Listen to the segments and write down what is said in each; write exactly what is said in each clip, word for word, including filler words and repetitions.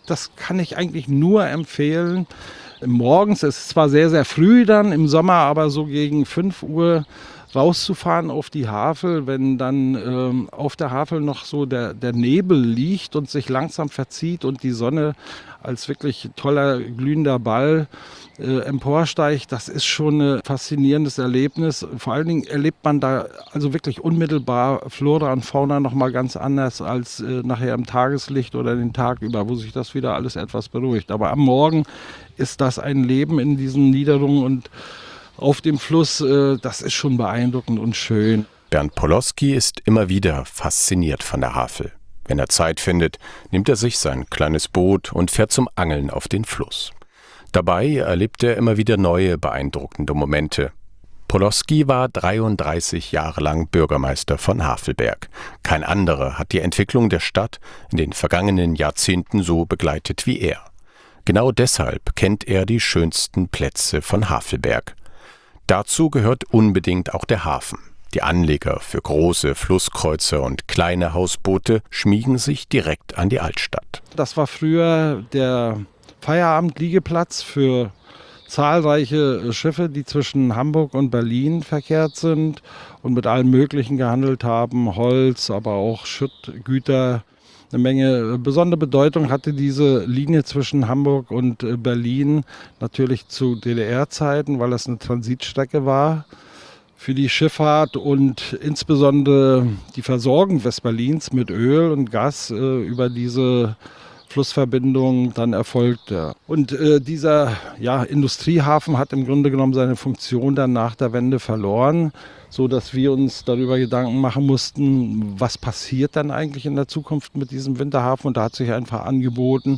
das kann ich eigentlich nur empfehlen. Morgens, es ist zwar sehr, sehr früh dann, im Sommer aber so gegen fünf Uhr rauszufahren auf die Havel, wenn dann ähm, auf der Havel noch so der, der Nebel liegt und sich langsam verzieht und die Sonne als wirklich toller glühender Ball äh, emporsteigt, das ist schon ein faszinierendes Erlebnis. Vor allen Dingen erlebt man da also wirklich unmittelbar Flora und Fauna noch mal ganz anders als äh, nachher im Tageslicht oder den Tag über, wo sich das wieder alles etwas beruhigt. Aber am Morgen ist das ein Leben in diesen Niederungen und auf dem Fluss, äh, das ist schon beeindruckend und schön. Bernd Poloski ist immer wieder fasziniert von der Havel. Wenn er Zeit findet, nimmt er sich sein kleines Boot und fährt zum Angeln auf den Fluss. Dabei erlebt er immer wieder neue beeindruckende Momente. Poloski war dreiunddreißig Jahre lang Bürgermeister von Havelberg. Kein anderer hat die Entwicklung der Stadt in den vergangenen Jahrzehnten so begleitet wie er. Genau deshalb kennt er die schönsten Plätze von Havelberg. Dazu gehört unbedingt auch der Hafen. Die Anleger für große Flusskreuzer und kleine Hausboote schmiegen sich direkt an die Altstadt. Das war früher der Feierabendliegeplatz für zahlreiche Schiffe, die zwischen Hamburg und Berlin verkehrt sind und mit allem Möglichen gehandelt haben. Holz, aber auch Schüttgüter. Eine Menge besondere Bedeutung hatte diese Linie zwischen Hamburg und Berlin natürlich zu D D R-Zeiten, weil das eine Transitstrecke war für die Schifffahrt und insbesondere die Versorgung Westberlins mit Öl und Gas äh, über diese Flussverbindung dann erfolgte. Und äh, dieser ja, Industriehafen hat im Grunde genommen seine Funktion dann nach der Wende verloren, so dass wir uns darüber Gedanken machen mussten, was passiert dann eigentlich in der Zukunft mit diesem Winterhafen. Und da hat sich einfach angeboten,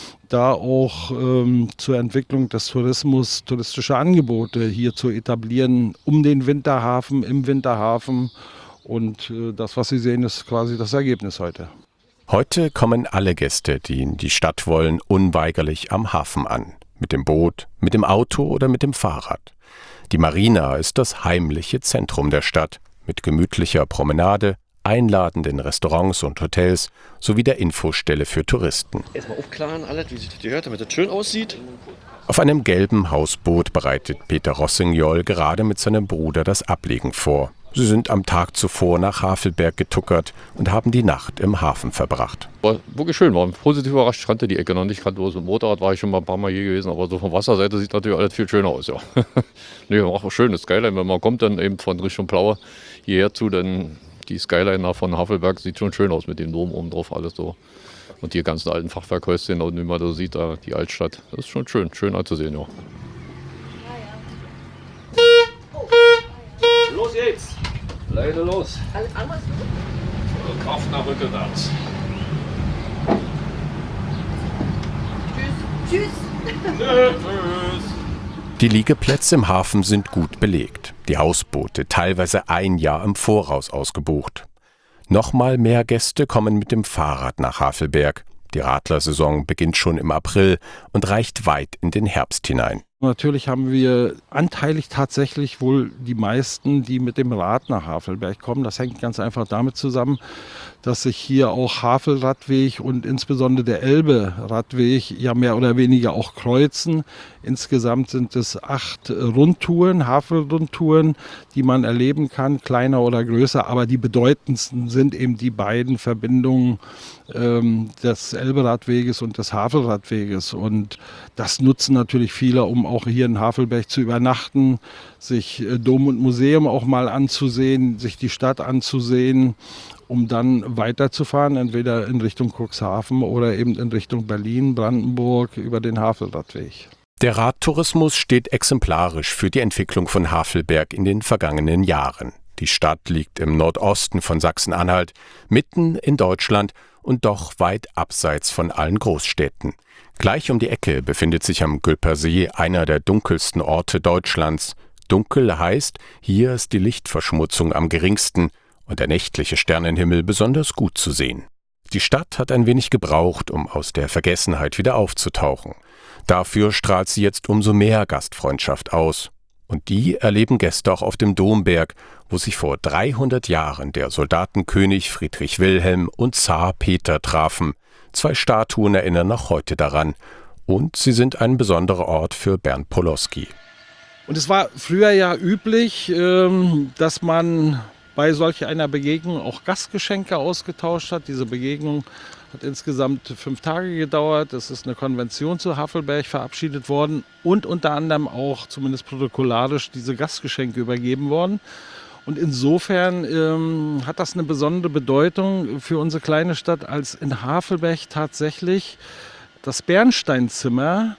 da auch ähm, zur Entwicklung des Tourismus touristische Angebote hier zu etablieren, um den Winterhafen, im Winterhafen. Und äh, das, was Sie sehen, ist quasi das Ergebnis heute. Heute kommen alle Gäste, die in die Stadt wollen, unweigerlich am Hafen an. Mit dem Boot, mit dem Auto oder mit dem Fahrrad. Die Marina ist das heimliche Zentrum der Stadt, mit gemütlicher Promenade, einladenden Restaurants und Hotels sowie der Infostelle für Touristen. Erstmal aufklaren, alles, wie sich das gehört, damit das schön aussieht. Auf einem gelben Hausboot bereitet Peter Rossignol gerade mit seinem Bruder das Ablegen vor. Sie sind am Tag zuvor nach Havelberg getuckert und haben die Nacht im Hafen verbracht. War wirklich schön, war positiv überrascht. Ich kannte die Ecke noch nicht, ich kannte bloß mit dem Motorrad, war ich schon mal ein paar Mal hier gewesen, aber so von Wasserseite sieht natürlich alles viel schöner aus. Ja. Nee, auch schön, das Skyline, wenn man kommt dann eben von Richtung Plaue hierher zu, dann die Skyline von Havelberg sieht schon schön aus mit dem Dom oben drauf, alles so. Und die ganzen alten Fachwerkhäuschen, und wie man da sieht, da die Altstadt, das ist schon schön, schön anzusehen, ja. Los jetzt! Leider los! Alles anders? Kraft nach rückwärts. Tschüss. Tschüss! Die Liegeplätze im Hafen sind gut belegt. Die Hausboote teilweise ein Jahr im Voraus ausgebucht. Nochmal mehr Gäste kommen mit dem Fahrrad nach Havelberg. Die Radlersaison beginnt schon im April und reicht weit in den Herbst hinein. Natürlich haben wir anteilig tatsächlich wohl die meisten, die mit dem Rad nach Havelberg kommen. Das hängt ganz einfach damit zusammen, dass sich hier auch Havelradweg und insbesondere der Elbe-Radweg ja mehr oder weniger auch kreuzen. Insgesamt sind es acht Rundtouren, Havel-Rundtouren, die man erleben kann, kleiner oder größer. Aber die bedeutendsten sind eben die beiden Verbindungen ähm, des Elbe-Radweges und des Havelradweges. Und das nutzen natürlich viele, um auch hier in Havelberg zu übernachten, sich Dom und Museum auch mal anzusehen, sich die Stadt anzusehen, um dann weiterzufahren, entweder in Richtung Cuxhaven oder eben in Richtung Berlin, Brandenburg über den Havelradweg. Der Radtourismus steht exemplarisch für die Entwicklung von Havelberg in den vergangenen Jahren. Die Stadt liegt im Nordosten von Sachsen-Anhalt, mitten in Deutschland und doch weit abseits von allen Großstädten. Gleich um die Ecke befindet sich am Gülper See einer der dunkelsten Orte Deutschlands. Dunkel heißt, hier ist die Lichtverschmutzung am geringsten und der nächtliche Sternenhimmel besonders gut zu sehen. Die Stadt hat ein wenig gebraucht, um aus der Vergessenheit wieder aufzutauchen. Dafür strahlt sie jetzt umso mehr Gastfreundschaft aus. Und die erleben Gäste auch auf dem Domberg, wo sich vor dreihundert Jahren der Soldatenkönig Friedrich Wilhelm und Zar Peter trafen. Zwei Statuen erinnern noch heute daran. Und sie sind ein besonderer Ort für Bernd Poloski. Und es war früher ja üblich, dass man bei solch einer Begegnung auch Gastgeschenke ausgetauscht hat. Diese Begegnung hat insgesamt fünf Tage gedauert. Es ist eine Konvention zu Havelberg verabschiedet worden und unter anderem auch, zumindest protokollarisch, diese Gastgeschenke übergeben worden. Und insofern ähm, hat das eine besondere Bedeutung für unsere kleine Stadt, als in Havelberg tatsächlich das Bernsteinzimmer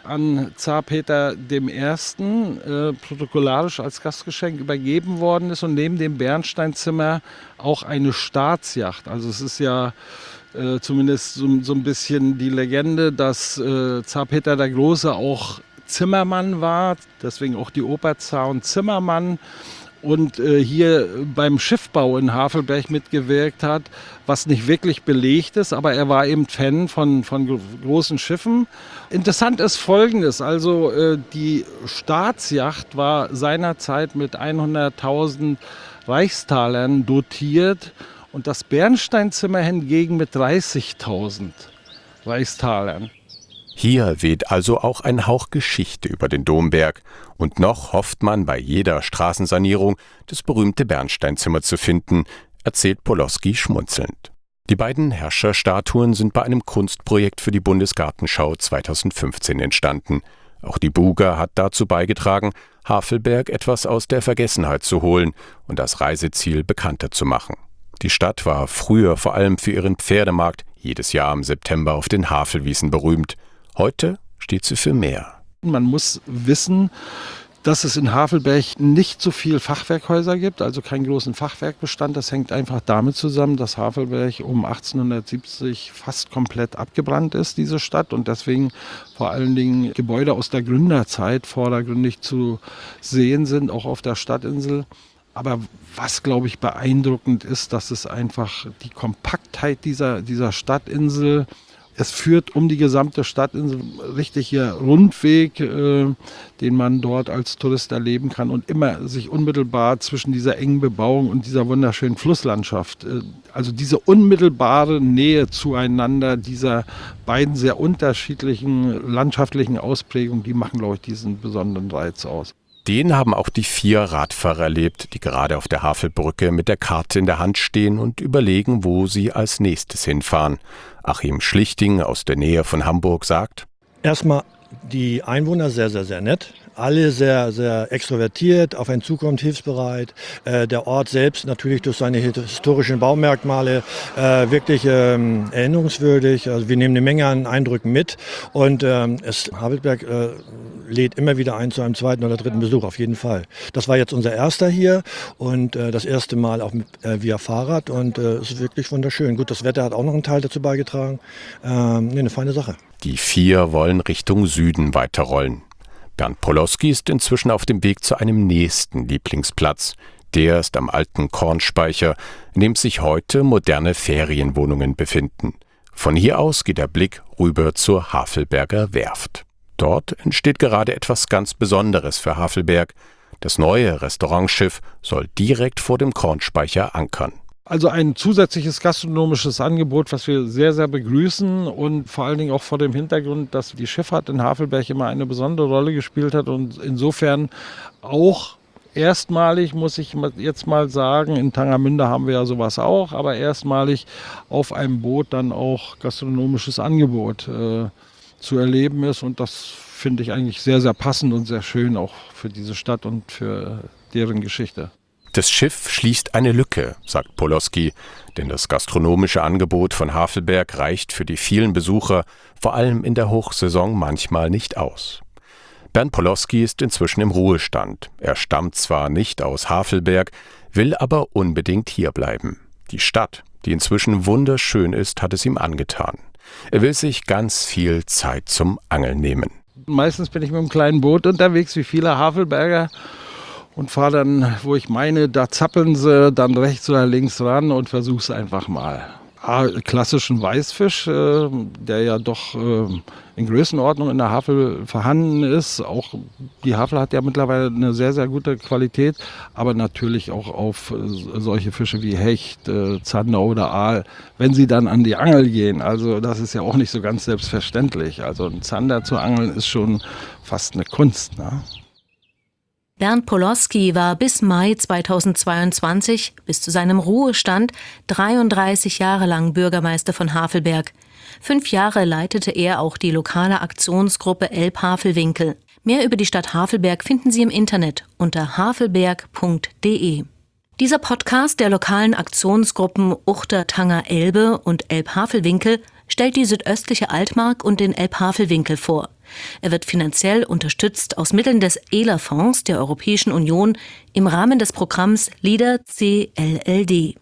an Zar Peter der Erste. Äh, protokollarisch als Gastgeschenk übergeben worden ist und neben dem Bernsteinzimmer auch eine Staatsjacht. Also es ist ja äh, zumindest so, so ein bisschen die Legende, dass äh, Zar Peter der Große auch Zimmermann war, deswegen auch die Oper Zar und Zimmermann. Und äh, hier beim Schiffbau in Havelberg mitgewirkt hat, was nicht wirklich belegt ist, aber er war eben Fan von, von großen Schiffen. Interessant ist Folgendes, also äh, die Staatsjacht war seinerzeit mit hunderttausend Reichstalern dotiert und das Bernsteinzimmer hingegen mit dreißigtausend Reichstalern. Hier weht also auch ein Hauch Geschichte über den Domberg. Und noch hofft man bei jeder Straßensanierung, das berühmte Bernsteinzimmer zu finden, erzählt Poloski schmunzelnd. Die beiden Herrscherstatuen sind bei einem Kunstprojekt für die Bundesgartenschau zweitausendfünfzehn entstanden. Auch die Buga hat dazu beigetragen, Havelberg etwas aus der Vergessenheit zu holen und das Reiseziel bekannter zu machen. Die Stadt war früher vor allem für ihren Pferdemarkt jedes Jahr im September auf den Havelwiesen berühmt. Heute steht sie für mehr. Man muss wissen, dass es in Havelberg nicht so viel Fachwerkhäuser gibt, also keinen großen Fachwerkbestand. Das hängt einfach damit zusammen, dass Havelberg um achtzehnhundertsiebzig fast komplett abgebrannt ist, diese Stadt. Und deswegen vor allen Dingen Gebäude aus der Gründerzeit vordergründig zu sehen sind, auch auf der Stadtinsel. Aber was, glaube ich, beeindruckend ist, dass es einfach die Kompaktheit dieser, dieser Stadtinsel. Es führt um die gesamte Stadtinsel richtig hier Rundweg, äh, den man dort als Tourist erleben kann und immer sich unmittelbar zwischen dieser engen Bebauung und dieser wunderschönen Flusslandschaft, äh, also diese unmittelbare Nähe zueinander dieser beiden sehr unterschiedlichen landschaftlichen Ausprägungen, die machen, glaube ich, diesen besonderen Reiz aus. Den haben auch die vier Radfahrer erlebt, die gerade auf der Havelbrücke mit der Karte in der Hand stehen und überlegen, wo sie als nächstes hinfahren. Achim Schlichting aus der Nähe von Hamburg sagt: Erstmal die Einwohner sehr, sehr, sehr nett. Alle sehr, sehr extrovertiert, auf einen zukommt, hilfsbereit. Äh, der Ort selbst natürlich durch seine historischen Baumerkmale äh, wirklich ähm, erinnerungswürdig. Also wir nehmen eine Menge an Eindrücken mit und ähm, es, Havelberg äh, lädt immer wieder ein zu einem zweiten oder dritten Besuch, auf jeden Fall. Das war jetzt unser erster hier und äh, das erste Mal auch mit, äh, via Fahrrad und äh, es ist wirklich wunderschön. Gut, das Wetter hat auch noch einen Teil dazu beigetragen. Ähm, nee, eine feine Sache. Die vier wollen Richtung Süden weiterrollen. Bernd Poloski ist inzwischen auf dem Weg zu einem nächsten Lieblingsplatz. Der ist am alten Kornspeicher, in dem sich heute moderne Ferienwohnungen befinden. Von hier aus geht der Blick rüber zur Havelberger Werft. Dort entsteht gerade etwas ganz Besonderes für Havelberg. Das neue Restaurantschiff soll direkt vor dem Kornspeicher ankern. Also ein zusätzliches gastronomisches Angebot, was wir sehr, sehr begrüßen und vor allen Dingen auch vor dem Hintergrund, dass die Schifffahrt in Havelberg immer eine besondere Rolle gespielt hat und insofern auch erstmalig, muss ich jetzt mal sagen, in Tangermünde haben wir ja sowas auch, aber erstmalig auf einem Boot dann auch gastronomisches Angebot äh, zu erleben ist und das finde ich eigentlich sehr, sehr passend und sehr schön auch für diese Stadt und für deren Geschichte. Das Schiff schließt eine Lücke, sagt Poloski, denn das gastronomische Angebot von Havelberg reicht für die vielen Besucher, vor allem in der Hochsaison, manchmal nicht aus. Bernd Poloski ist inzwischen im Ruhestand. Er stammt zwar nicht aus Havelberg, will aber unbedingt hierbleiben. Die Stadt, die inzwischen wunderschön ist, hat es ihm angetan. Er will sich ganz viel Zeit zum Angeln nehmen. Meistens bin ich mit einem kleinen Boot unterwegs, wie viele Havelberger. Und fahre dann, wo ich meine, da zappeln sie, dann rechts oder links ran und versuche es einfach mal. klassischen Weißfisch, äh, der ja doch äh, in Größenordnung in der Havel vorhanden ist. Auch die Havel hat ja mittlerweile eine sehr, sehr gute Qualität, aber natürlich auch auf äh, solche Fische wie Hecht, äh, Zander oder Aal, wenn sie dann an die Angel gehen. Also das ist ja auch nicht so ganz selbstverständlich. Also ein Zander zu angeln ist schon fast eine Kunst, ne? Bernd Poloski war bis Mai zweitausendzweiundzwanzig, bis zu seinem Ruhestand, dreiunddreißig Jahre lang Bürgermeister von Havelberg. Fünf Jahre leitete er auch die lokale Aktionsgruppe Elbhavelwinkel. Mehr über die Stadt Havelberg finden Sie im Internet unter havelberg punkt de. Dieser Podcast der lokalen Aktionsgruppen Uchter Tanger Elbe und Elbhavelwinkel stellt die südöstliche Altmark und den Elbhavelwinkel vor. Er wird finanziell unterstützt aus Mitteln des E L A-Fonds der Europäischen Union im Rahmen des Programms LEADER C L L D.